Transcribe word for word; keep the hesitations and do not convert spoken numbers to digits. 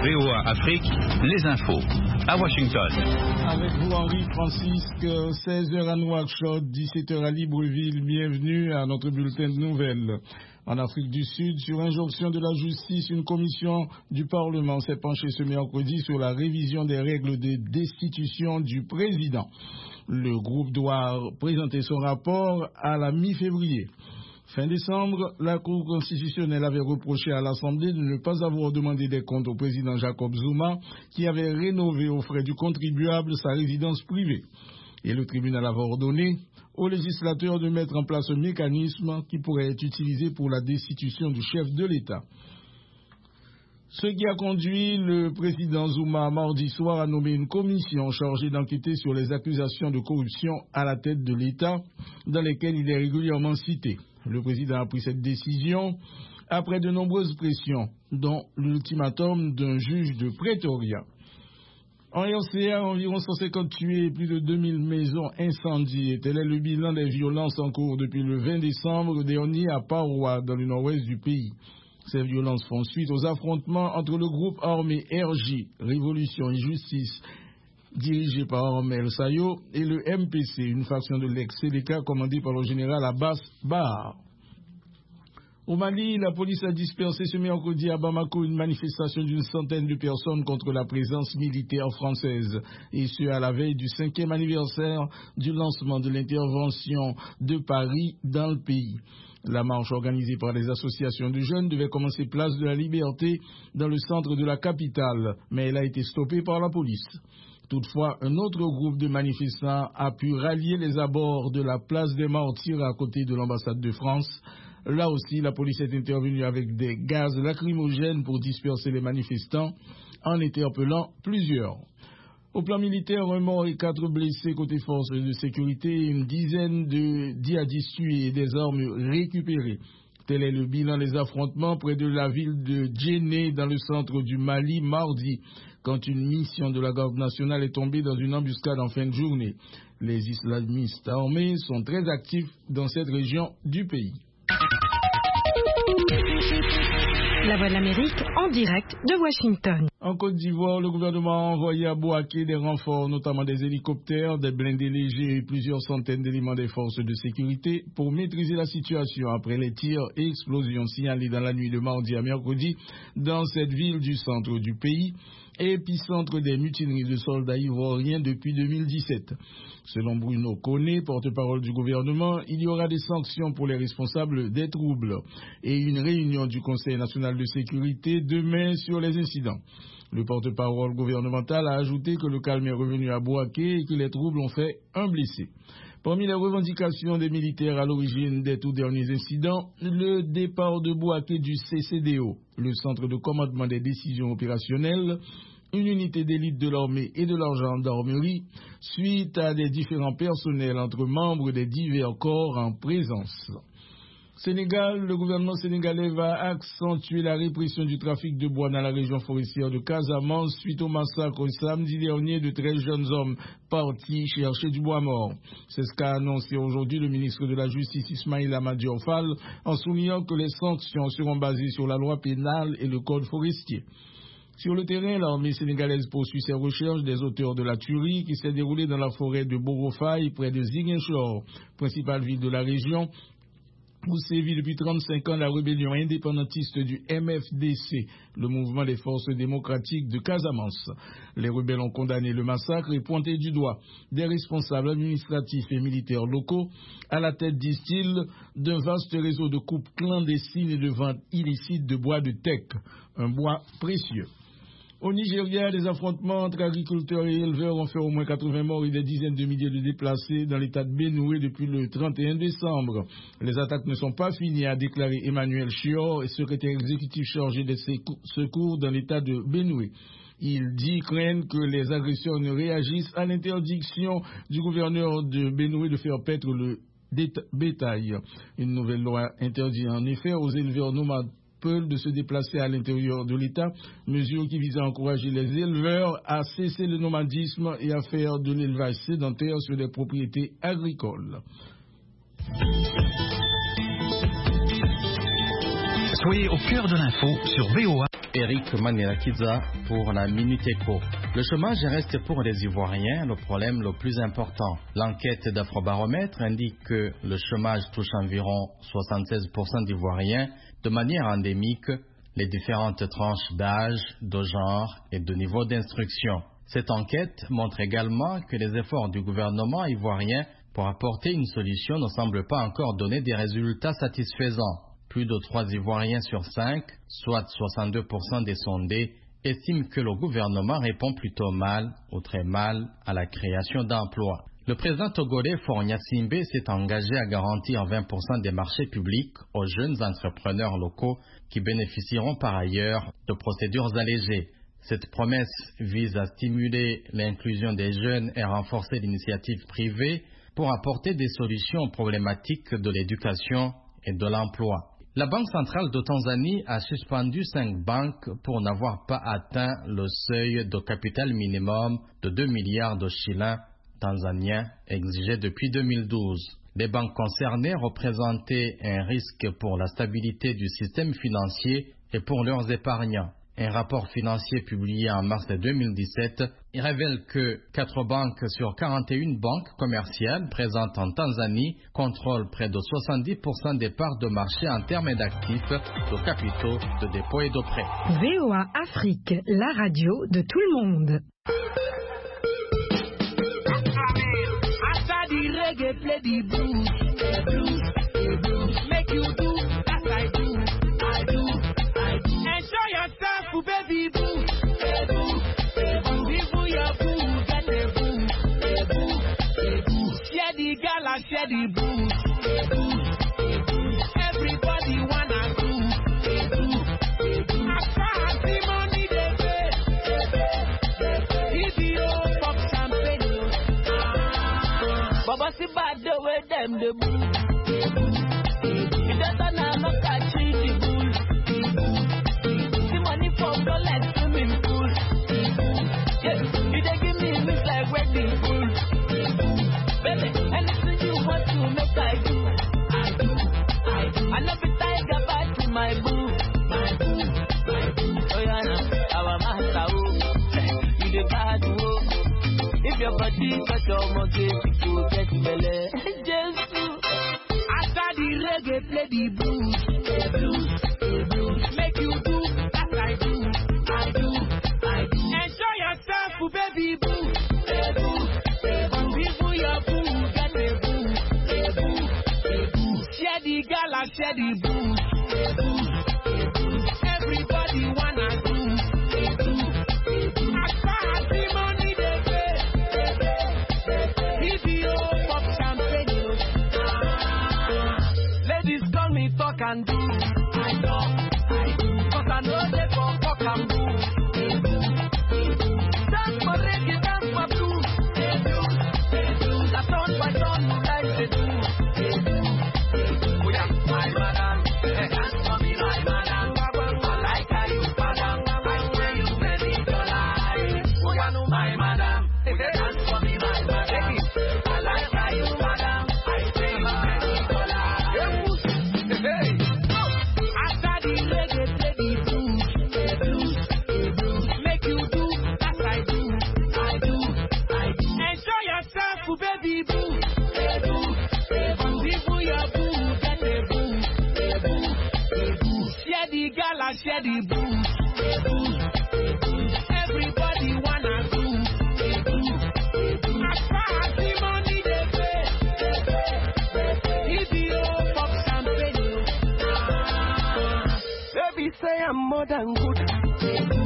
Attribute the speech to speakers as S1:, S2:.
S1: V O A Afrique, les infos. À Washington.
S2: Avec vous, Henri Francisque, seize heures à Nouakchott, dix-sept heures à Libreville. Bienvenue à notre bulletin de nouvelles. En Afrique du Sud, sur injonction de la justice, une commission du Parlement s'est penchée ce mercredi sur la révision des règles de destitution du président. Le groupe doit présenter son rapport à la mi-février. Fin décembre, la Cour constitutionnelle avait reproché à l'Assemblée de ne pas avoir demandé des comptes au président Jacob Zuma, qui avait rénové aux frais du contribuable sa résidence privée. Et le tribunal avait ordonné aux législateurs de mettre en place un mécanisme qui pourrait être utilisé pour la destitution du chef de l'État. Ce qui a conduit le président Zuma mardi soir à nommer une commission chargée d'enquêter sur les accusations de corruption à la tête de l'État, dans lesquelles il est régulièrement cité. Le président a pris cette décision après de nombreuses pressions, dont l'ultimatum d'un juge de Pretoria. En R C A, environ cent cinquante tués et plus de deux mille maisons incendiées. Tel est le bilan des violences en cours depuis le vingt décembre dernier à Paroa, dans le nord-ouest du pays. Ces violences font suite aux affrontements entre le groupe armé R J, Révolution et Justice, dirigé par Armel Sayo, et le M P C, une faction de l'ex-Séléka commandée par le général Abbas Bahar. Au Mali, la police a dispersé ce mercredi à Bamako une manifestation d'une centaine de personnes contre la présence militaire française, et ce à la veille du cinquième anniversaire du lancement de l'intervention de Paris dans le pays. La marche organisée par les associations de jeunes devait commencer place de la Liberté dans le centre de la capitale, mais elle a été stoppée par la police. Toutefois, un autre groupe de manifestants a pu rallier les abords de la place des Martyrs à côté de l'ambassade de France. Là aussi, la police est intervenue avec des gaz lacrymogènes pour disperser les manifestants, en interpellant plusieurs. Au plan militaire, un mort et quatre blessés côté forces de sécurité, une dizaine de djihadistes tués et des armes récupérées. Tel est le bilan des affrontements près de la ville de Djenné, dans le centre du Mali, mardi, quand une mission de la garde nationale est tombée dans une embuscade en fin de journée. Les islamistes armés sont très actifs dans cette région du pays.
S3: La Voix de l'Amérique en direct de Washington.
S2: En Côte d'Ivoire, le gouvernement a envoyé à Bouaké des renforts, notamment des hélicoptères, des blindés légers et plusieurs centaines d'éléments des forces de sécurité pour maîtriser la situation après les tirs et explosions signalés dans la nuit de mardi à mercredi dans cette ville du centre du pays, épicentre des mutineries de soldats ivoiriens depuis deux mille dix-sept. Selon Bruno Koné, porte-parole du gouvernement, il y aura des sanctions pour les responsables des troubles et une réunion du Conseil national de sécurité demain sur les incidents. Le porte-parole gouvernemental a ajouté que le calme est revenu à Bouaké et que les troubles ont fait un blessé. Parmi les revendications des militaires à l'origine des tout derniers incidents, le départ de Bouaké du C C D O, le centre de commandement des décisions opérationnelles, une unité d'élite de l'armée et de la gendarmerie, suite à des différents personnels entre membres des divers corps en présence. Sénégal, le gouvernement sénégalais va accentuer la répression du trafic de bois dans la région forestière de Casamance suite au massacre samedi dernier de treize jeunes hommes partis chercher du bois mort. C'est ce qu'a annoncé aujourd'hui le ministre de la Justice Ismaïla Madior Fall en soulignant que les sanctions seront basées sur la loi pénale et le code forestier. Sur le terrain, l'armée sénégalaise poursuit ses recherches des auteurs de la tuerie qui s'est déroulée dans la forêt de Borofaye près de Ziguinchor, principale ville de la région, où sévit depuis trente-cinq ans la rébellion indépendantiste du M F D C, le mouvement des forces démocratiques de Casamance. Les rebelles ont condamné le massacre et pointé du doigt des responsables administratifs et militaires locaux à la tête, disent-ils, d'un vaste réseau de coupes clandestines et de vente illicite de bois de teck, un bois précieux. Au Nigeria, des affrontements entre agriculteurs et éleveurs ont fait au moins quatre-vingts morts et des dizaines de milliers de déplacés dans l'état de Benoué depuis le trente et un décembre. Les attaques ne sont pas finies, a déclaré Emmanuel Chior, secrétaire exécutif chargé des secours dans l'état de Benoué. Il dit craindre que les agresseurs ne réagissent à l'interdiction du gouverneur de Benoué de faire paître le bétail. Une nouvelle loi interdit en effet aux éleveurs nomades de se déplacer à l'intérieur de l'État, mesure qui vise à encourager les éleveurs à cesser le nomadisme et à faire de l'élevage sédentaire sur des propriétés agricoles.
S1: Soyez au cœur de l'info sur V O A.
S4: Eric Manirakiza pour la Minute Éco. Le chômage reste pour les Ivoiriens le problème le plus important. L'enquête d'Afrobaromètre indique que le chômage touche environ soixante-seize pour cent d'Ivoiriens de manière endémique, les différentes tranches d'âge, de genre et de niveau d'instruction. Cette enquête montre également que les efforts du gouvernement ivoirien pour apporter une solution ne semblent pas encore donner des résultats satisfaisants. Plus de trois Ivoiriens sur cinq, soit soixante-deux pour cent des sondés, estiment que le gouvernement répond plutôt mal ou très mal à la création d'emplois. Le président togolais Faure Gnassingbé s'est engagé à garantir vingt pour cent des marchés publics aux jeunes entrepreneurs locaux qui bénéficieront par ailleurs de procédures allégées. Cette promesse vise à stimuler l'inclusion des jeunes et renforcer l'initiative privée pour apporter des solutions aux problématiques de l'éducation et de l'emploi. La Banque centrale de Tanzanie a suspendu cinq banques pour n'avoir pas atteint le seuil de capital minimum de deux milliards de shillings tanzaniens exigé depuis deux mille douze. Les banques concernées représentaient un risque pour la stabilité du système financier et pour leurs épargnants. Un rapport financier publié en mars deux mille dix-sept révèle que quatre banques sur quarante et une banques commerciales présentes en Tanzanie contrôlent près de soixante-dix pour cent des parts de marché en termes d'actifs, de capitaux, de dépôts et de prêts.
S3: V O A Afrique, la radio de tout le monde.
S5: Baby boo, hey boo, hey boo, boo, your boo, get the boo, hey boo, hey boo, share the gala, share the boo, hey boo, hey boo, everybody wanna do, hey boo, hey boo, as far as the money they pay, they pay, they pay, if you pop champagne, ah, Baba see bad the way them the boo, hey boo, hey boo, it doesn't have no catchy the boo, hey boo. From the left swimming pool, yeah, you they give me wings like wedding pool, baby, anything you want to make I do, I do, I do, I never tiger back to my boo, my boo, my boo, oh yeah, now, our master, oh, you the bad, oh, if your body got your monkey, you get belly, just do, after the reggae play the blues, the blues, the blues, make you do. I do, I do, I do. Enjoy yourself, baby boo. Hey boo, hey boo. People your boo, get the boo. Hey boo, hey boo. Share the gala, share the boo. Hey boo, hey boo. Everybody wanna do. Hey boo, hey boo. As far as the money they pay, they pay, they pay. If you pop champagne, ah, ladies call me talk and do. I know. I know they for fuck and boo. Dance for reggae, dance for blues. That sound by sound, you like to do. Oh yeah, my madam, dance for me, my madam. I like how you madam, I pray you ready to lie. Oh yeah, no, my madam, dance for me, my madam. I like how you madam, I pray you ready to lie. Hey, after the reggae. Baby boo, hey boo, hey boo, people your boo, get the boo, hey boo, hey boo, share the gala, share the boo, hey boo, hey boo, everybody wanna do, hey boo, hey boo, as far as the money they pay, they pay, they pay, if you pop champagne, ah, baby say I'm more than good, hey boo.